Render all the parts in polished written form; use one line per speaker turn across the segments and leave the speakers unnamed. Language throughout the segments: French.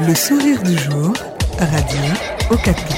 Le sourire du jour, Radio Okapi.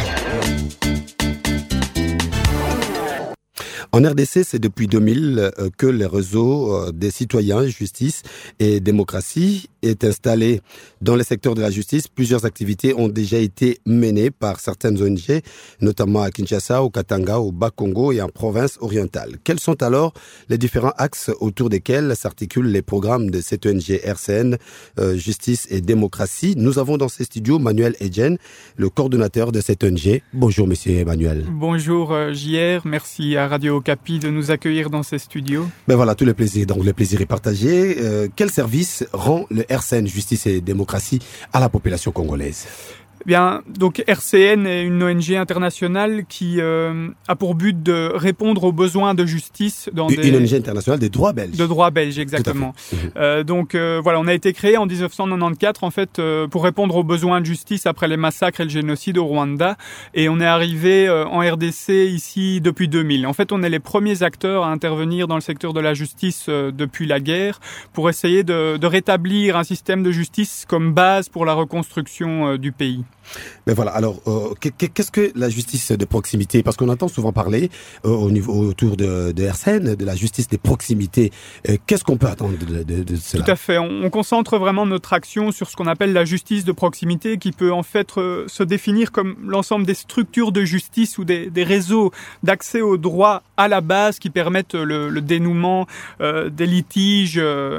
En RDC, c'est depuis 2000 que le réseau des citoyens, justice et démocratie est installé dans le secteur de la justice. Plusieurs activités ont déjà été menées par certaines ONG, notamment à Kinshasa, au Katanga, au Bas-Congo et en province orientale. Quels sont alors les différents axes autour desquels s'articulent les programmes de cette ONG RCN, Justice et Démocratie? Nous avons dans ces studios Manuel Edjen, le coordonnateur de cette ONG. Bonjour, monsieur Emmanuel.
Bonjour, JR. Merci à Radio Okapi de nous accueillir dans ces studios.
Ben voilà, tout le plaisir. Donc, le plaisir est partagé. Quel service rend le RCN Justice et Démocratie à la population congolaise?
Bien, donc RCN est une ONG internationale qui a pour but de répondre aux besoins de justice dans
une ONG internationale des droits belges.
De droits belges, exactement. Donc voilà, on a été créé en 1994 en fait pour répondre aux besoins de justice après les massacres et le génocide au Rwanda, et on est arrivé en RDC ici depuis 2000. En fait, on est les premiers acteurs à intervenir dans le secteur de la justice depuis la guerre pour essayer de rétablir un système de justice comme base pour la reconstruction du pays.
Mais voilà, alors qu'est-ce que la justice de proximité? Parce qu'on entend souvent parler autour de RCN, de la justice de proximité. Qu'est-ce qu'on peut attendre de cela?
Tout à fait. On concentre vraiment notre action sur ce qu'on appelle la justice de proximité, qui peut en fait se définir comme l'ensemble des structures de justice ou des réseaux d'accès aux droits à la base qui permettent le dénouement des litiges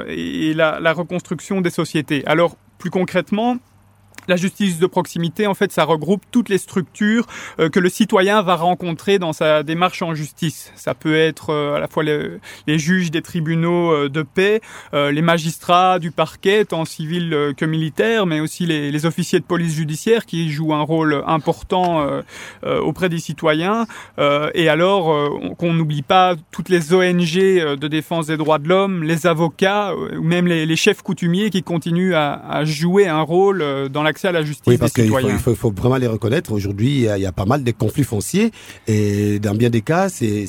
et la reconstruction des sociétés. Alors, plus concrètement, la justice de proximité, en fait, ça regroupe toutes les structures que le citoyen va rencontrer dans sa démarche en justice. Ça peut être à la fois les juges des tribunaux de paix, les magistrats du parquet, tant civil que militaire, mais aussi les officiers de police judiciaire qui jouent un rôle important auprès des citoyens. Et alors, qu'on n'oublie pas toutes les ONG de défense des droits de l'homme, les avocats, ou même les chefs coutumiers qui continuent à jouer un rôle dans l'accès à la justice des citoyens.
Il faut vraiment les reconnaître. Aujourd'hui, il y a pas mal de conflits fonciers et dans bien des cas, c'est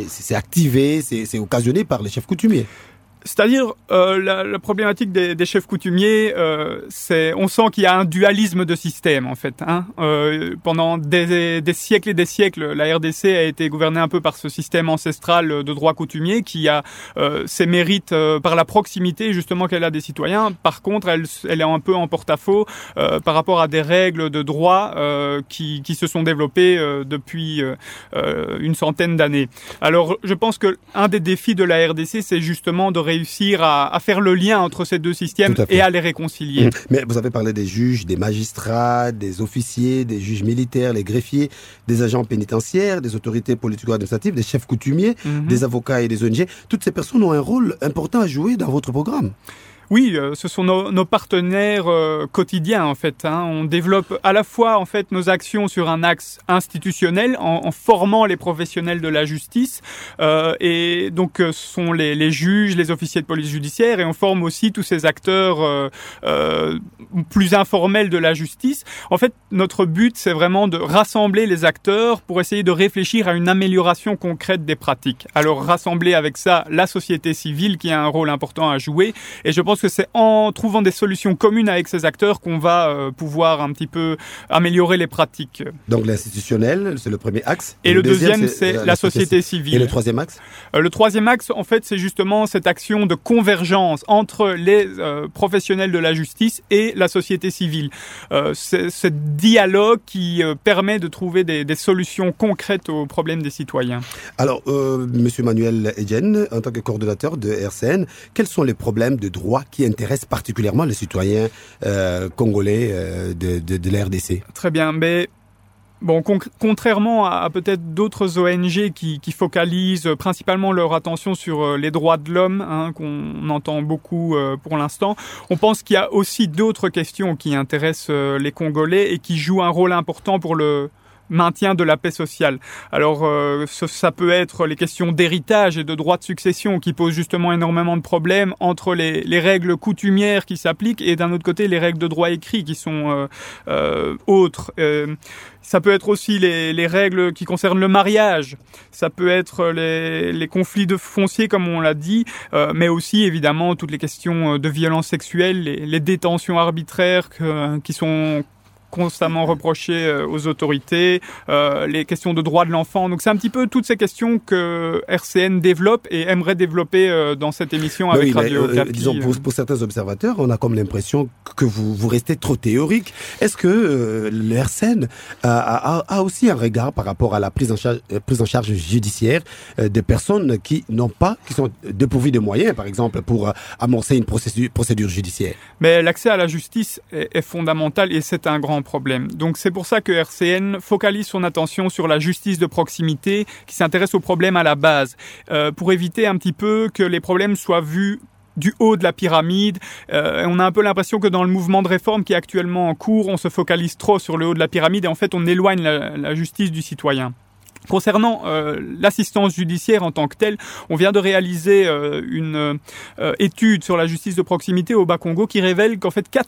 activé, c'est occasionné par les chefs coutumiers.
C'est-à-dire, la problématique des chefs coutumiers, on sent qu'il y a un dualisme de système, en fait. Pendant des siècles et des siècles, la RDC a été gouvernée un peu par ce système ancestral de droit coutumier qui a ses mérites par la proximité, justement, qu'elle a des citoyens. Par contre, elle est un peu en porte-à-faux par rapport à des règles de droit qui se sont développées depuis une centaine d'années. Alors, je pense que un des défis de la RDC, c'est justement de réussir à faire le lien entre ces deux systèmes et à les réconcilier.
Mais vous avez parlé des juges, des magistrats, des officiers, des juges militaires, les greffiers, des agents pénitentiaires, des autorités politico-administratives, des chefs coutumiers, des avocats et des ONG. Toutes ces personnes ont un rôle important à jouer dans votre programme.
Oui, ce sont nos partenaires quotidiens en fait. On développe à la fois en fait nos actions sur un axe institutionnel en formant les professionnels de la justice et donc ce sont les juges, les officiers de police judiciaire, et on forme aussi tous ces acteurs plus informels de la justice. En fait, notre but c'est vraiment de rassembler les acteurs pour essayer de réfléchir à une amélioration concrète des pratiques. Alors rassembler avec ça la société civile qui a un rôle important à jouer, et je pense que c'est en trouvant des solutions communes avec ces acteurs qu'on va pouvoir un petit peu améliorer les pratiques.
Donc l'institutionnel, c'est le premier axe.
Et le deuxième, c'est la société civile.
Et le troisième axe? Le
troisième axe, en fait, c'est justement cette action de convergence entre les professionnels de la justice et la société civile. C'est ce dialogue qui permet de trouver des solutions concrètes aux problèmes des citoyens.
Alors, Monsieur Manuel Edjen, en tant que coordonnateur de RCN, quels sont les problèmes de droit qui intéressent particulièrement les citoyens congolais de la RDC? Très bien,
mais bon, contrairement à peut-être d'autres ONG qui focalisent principalement leur attention sur les droits de l'homme, qu'on entend beaucoup pour l'instant, on pense qu'il y a aussi d'autres questions qui intéressent les Congolais et qui jouent un rôle important pour le maintien de la paix sociale. Alors, ça peut être les questions d'héritage et de droit de succession qui posent justement énormément de problèmes entre les règles coutumières qui s'appliquent et d'un autre côté les règles de droit écrit qui sont autres. Ça peut être aussi les règles qui concernent le mariage. Ça peut être les conflits de foncier, comme on l'a dit, mais aussi évidemment toutes les questions de violence sexuelle, les détentions arbitraires qui sont constamment reprochées aux autorités, les questions de droits de l'enfant. Donc c'est un petit peu toutes ces questions que RCN développe et aimerait développer dans cette émission avec Radio Okapi.
Disons, pour certains observateurs, on a comme l'impression que vous restez trop théorique. Est-ce que le RCN a aussi un regard par rapport à la prise en charge judiciaire des personnes qui sont dépourvues de moyens, par exemple, pour amorcer une procédure judiciaire?
Mais l'accès à la justice est fondamental et c'est un grand problème. Donc c'est pour ça que RCN focalise son attention sur la justice de proximité qui s'intéresse aux problèmes à la base, pour éviter un petit peu que les problèmes soient vus du haut de la pyramide. On a un peu l'impression que dans le mouvement de réforme qui est actuellement en cours, on se focalise trop sur le haut de la pyramide et en fait on éloigne la justice du citoyen. Concernant l'assistance judiciaire en tant que telle, on vient de réaliser une étude sur la justice de proximité au Bas-Congo qui révèle qu'en fait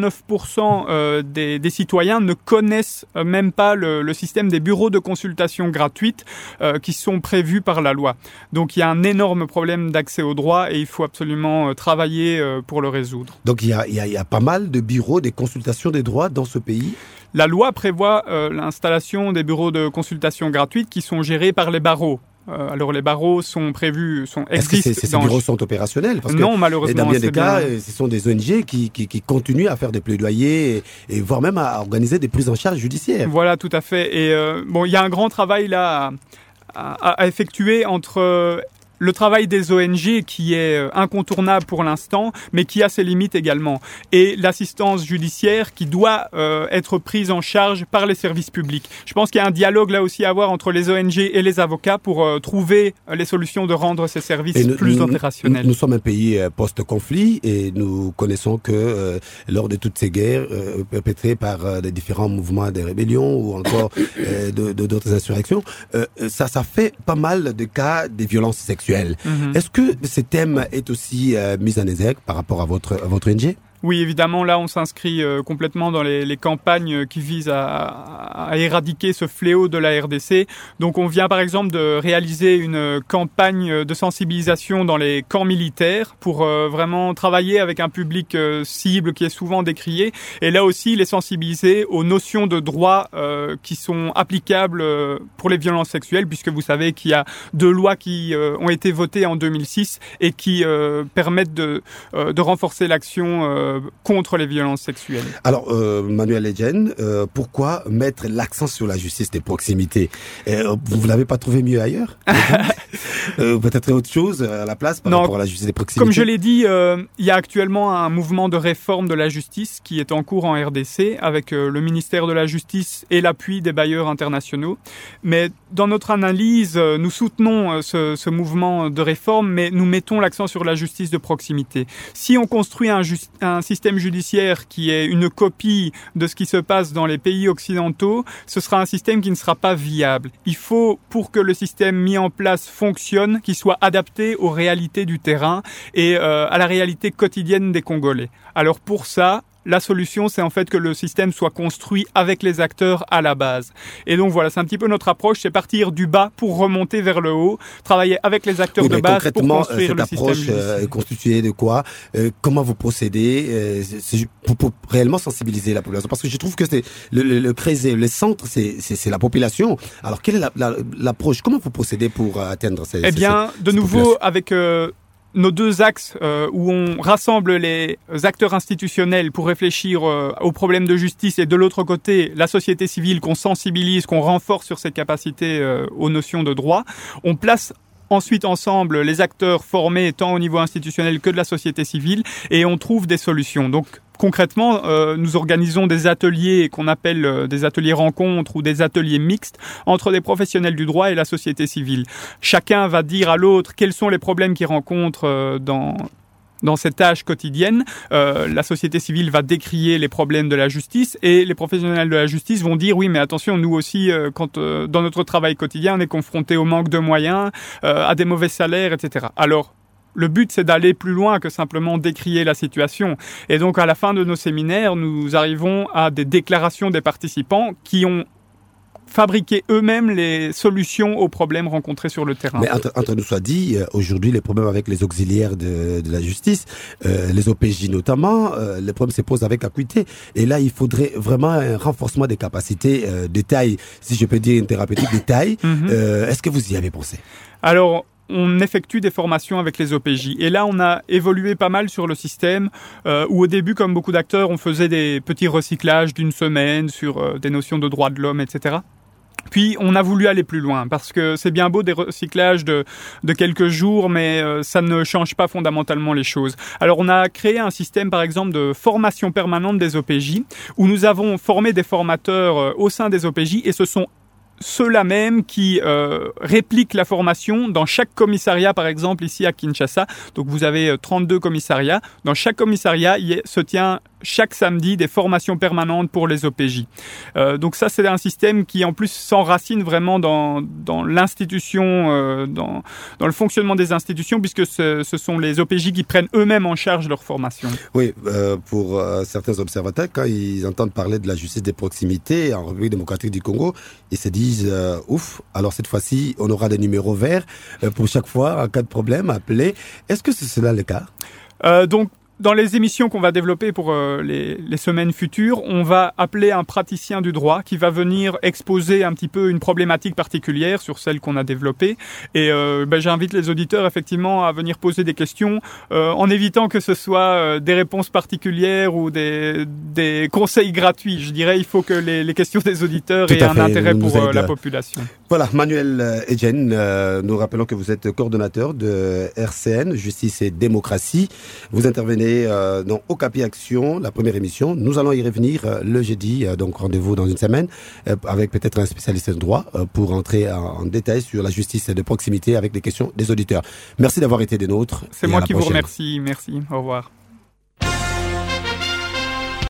89% des citoyens ne connaissent même pas le système des bureaux de consultation gratuites qui sont prévus par la loi. Donc il y a un énorme problème d'accès au droit et il faut absolument travailler pour le résoudre.
Donc il y a pas mal de bureaux de consultation des droits dans ce pays?
La loi prévoit l'installation des bureaux de consultation gratuites qui sont gérés par les barreaux. Alors les barreaux sont prévus,
Est-ce que ces bureaux sont opérationnels? Parce
non, malheureusement.
Dans bien des cas, ce sont des ONG qui continuent à faire des plaidoyers et voire même à organiser des prises en charge judiciaires.
Voilà, tout à fait. Et il y a un grand travail là à effectuer entre le travail des ONG qui est incontournable pour l'instant, mais qui a ses limites également. Et l'assistance judiciaire qui doit être prise en charge par les services publics. Je pense qu'il y a un dialogue là aussi à avoir entre les ONG et les avocats pour trouver les solutions de rendre ces services plus opérationnels.
Nous sommes un pays post-conflit et nous connaissons que lors de toutes ces guerres perpétrées par des différents mouvements de rébellion ou encore d'autres insurrections, ça fait pas mal de cas de violences sexuelles. Est-ce que ce thème est aussi mis en exergue par rapport à votre ONG?
Oui, évidemment, là, on s'inscrit complètement dans les campagnes qui visent à éradiquer ce fléau de la RDC. Donc, on vient, par exemple, de réaliser une campagne de sensibilisation dans les camps militaires pour vraiment travailler avec un public cible qui est souvent décrié. Et là aussi, les sensibiliser aux notions de droit qui sont applicables pour les violences sexuelles, puisque vous savez qu'il y a 2 lois qui ont été votées en 2006 et qui permettent de renforcer l'action contre les violences sexuelles.
Alors, Manuel Ledjen, pourquoi mettre l'accent sur la justice de proximité? Vous ne l'avez pas trouvé mieux ailleurs? Peut-être autre chose à la place par rapport à la justice de proximité?
Comme je l'ai dit, il y a actuellement un mouvement de réforme de la justice qui est en cours en RDC avec le ministère de la Justice et l'appui des bailleurs internationaux. Mais dans notre analyse, nous soutenons ce mouvement de réforme, mais nous mettons l'accent sur la justice de proximité. Si on construit un système judiciaire qui est une copie de ce qui se passe dans les pays occidentaux, ce sera un système qui ne sera pas viable. Il faut, pour que le système mis en place fonctionne, qu'il soit adapté aux réalités du terrain et à la réalité quotidienne des Congolais. Alors pour ça, la solution, c'est en fait que le système soit construit avec les acteurs à la base. Et donc voilà, c'est un petit peu notre approche, c'est partir du bas pour remonter vers le haut, travailler avec les acteurs de base pour construire le système judiciaire.
Cette approche est constituée de quoi? Comment vous procédez pour réellement sensibiliser la population? Parce que je trouve que c'est le centre, c'est la population. Alors quelle est l'approche? Comment vous procédez pour atteindre ces
de nouveau, avec nos 2 axes où on rassemble les acteurs institutionnels pour réfléchir aux problèmes de justice et de l'autre côté, la société civile qu'on sensibilise, qu'on renforce sur ses capacités aux notions de droit, on place ensuite ensemble les acteurs formés tant au niveau institutionnel que de la société civile et on trouve des solutions. Donc concrètement, nous organisons des ateliers qu'on appelle des ateliers rencontres ou des ateliers mixtes entre des professionnels du droit et la société civile. Chacun va dire à l'autre quels sont les problèmes qu'il rencontre dans ces tâches quotidiennes, la société civile va décrier les problèmes de la justice et les professionnels de la justice vont dire oui, mais attention, nous aussi, quand dans notre travail quotidien, on est confronté au manque de moyens, à des mauvais salaires, etc. Alors, le but, c'est d'aller plus loin que simplement décrier la situation. Et donc, à la fin de nos séminaires, nous arrivons à des déclarations des participants qui ont fabriquer eux-mêmes les solutions aux problèmes rencontrés sur le terrain.
Mais entre nous soit dit, aujourd'hui, les problèmes avec les auxiliaires de la justice, les OPJ notamment, les problèmes se posent avec acuité. Et là, il faudrait vraiment un renforcement des capacités de taille, si je peux dire une thérapeutique de taille. Est-ce que vous y avez pensé?
Alors, on effectue des formations avec les OPJ. Et là, on a évolué pas mal sur le système, où au début, comme beaucoup d'acteurs, on faisait des petits recyclages d'une semaine sur des notions de droits de l'homme, etc. Puis, on a voulu aller plus loin, parce que c'est bien beau des recyclages de quelques jours, mais ça ne change pas fondamentalement les choses. Alors, on a créé un système, par exemple, de formation permanente des OPJ, où nous avons formé des formateurs au sein des OPJ, et ce sont ceux-là même qui répliquent la formation dans chaque commissariat, par exemple, ici à Kinshasa. Donc, vous avez 32 commissariats. Dans chaque commissariat, il se tient chaque samedi des formations permanentes pour les OPJ. Donc ça, c'est un système qui, en plus, s'enracine vraiment dans l'institution, dans le fonctionnement des institutions, puisque ce sont les OPJ qui prennent eux-mêmes en charge leur formation.
Oui, pour certains observateurs, quand ils entendent parler de la justice des proximités en République démocratique du Congo, ils se disent ouf, alors cette fois-ci, on aura des numéros verts pour chaque fois, en cas de problème, appeler. Est-ce que c'est cela le cas?
Donc, dans les émissions qu'on va développer pour les semaines futures, on va appeler un praticien du droit qui va venir exposer un petit peu une problématique particulière sur celle qu'on a développée. Et j'invite les auditeurs effectivement à venir poser des questions en évitant que ce soit des réponses particulières ou des conseils gratuits. Je dirais il faut que les questions des auditeurs aient un intérêt pour la population.
Voilà, Manuel Etienne, nous rappelons que vous êtes coordonnateur de RCN, Justice et Démocratie. Vous intervenez dans Okapi Action, la première émission. Nous allons y revenir le jeudi, donc rendez-vous dans une semaine, avec peut-être un spécialiste de droit pour entrer en détail sur la justice de proximité avec les questions des auditeurs. Merci d'avoir été des nôtres.
C'est moi qui vous remercie. Merci. Au revoir.